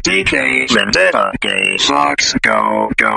DJ Vendetta. Gay Fox, go, go.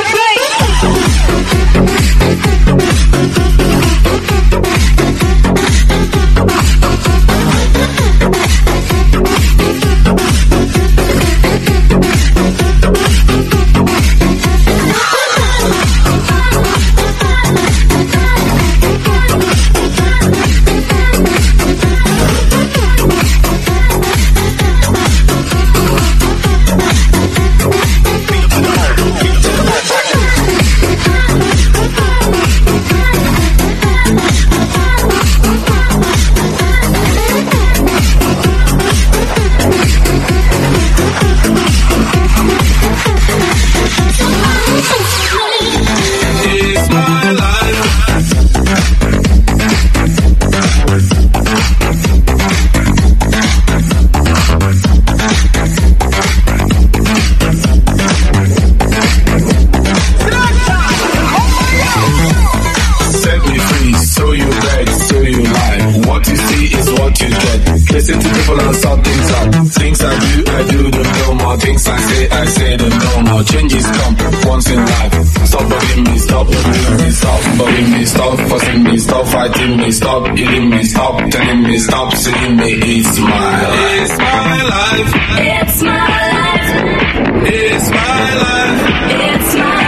Listen to people and stop things up. Things I do the no more. Things I say the no more. Changes come once in life. Stop bugging me, stop bullying me, stop bugging me, stop fussing me, stop fighting me, stop eating me, stop telling me, stop seeing me. It's my life. It's my life. It's my life. It's my life. It's my life.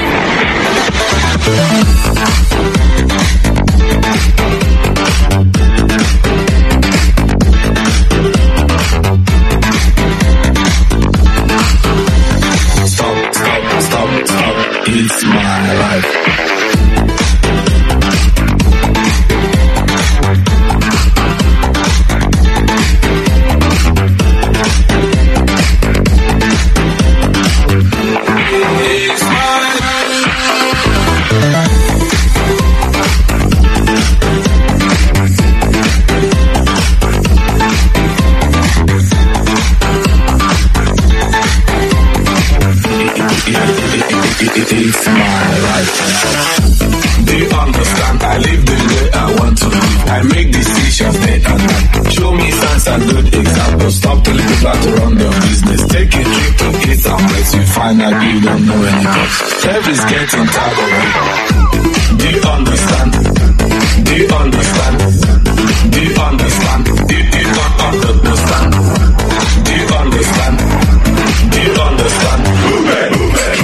It's my life. It's my life. Do you understand? I live the way I want to live. I make decisions day and night. Show me signs and good examples. Stop telling people how to run their business. Take a trip to get some place. You find out you don't know anything. Everybody's getting tired of it. Do you understand? Do you understand? Do you understand? Do you not understand? Do you understand? Do you understand? Move it, move it.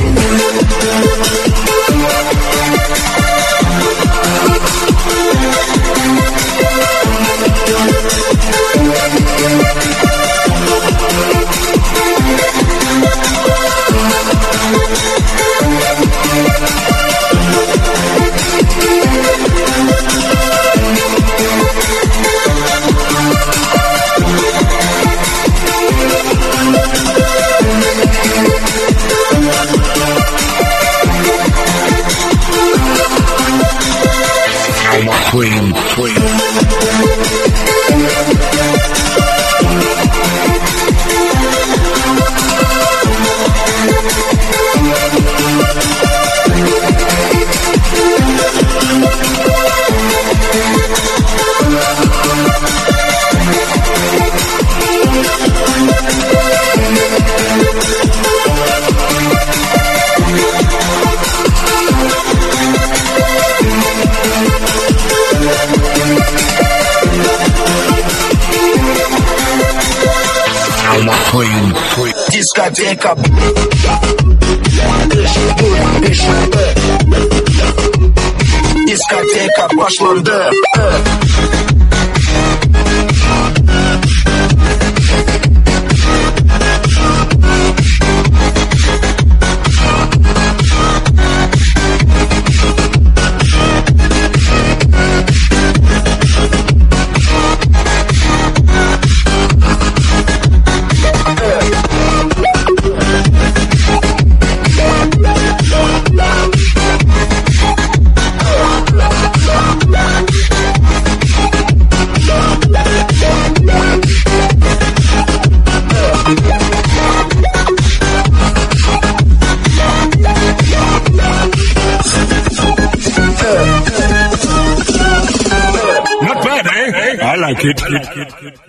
Queen. Discoteca. Discoteca başlandı. I like it.